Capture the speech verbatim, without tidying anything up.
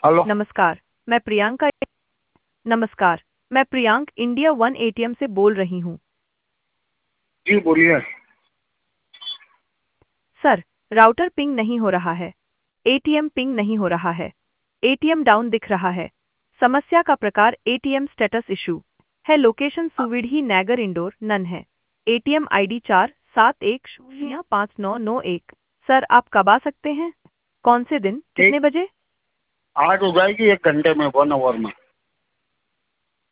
Hello. नमस्कार। मैं प्रियंका नमस्कार। मैं प्रियांक इंडिया वन एटीएम से बोल रही हूँ। जी बोलिए। सर, राउटर पिंग नहीं हो रहा है। एटीएम पिंग नहीं हो रहा है। एटीएम डाउन दिख रहा है। समस्या का प्रकार एटीएम स्टेटस इशू है। लोकेशन सुविधी नगर इंडोर नन है। एटीएम आईडी चार सात एक शून्य पाँच नौ नौ एक। सर, आप कब आ सकते हैं? कौन से दिन, एक कितने बजे? आज हो जाएगी एक घंटे में, वन आवर में।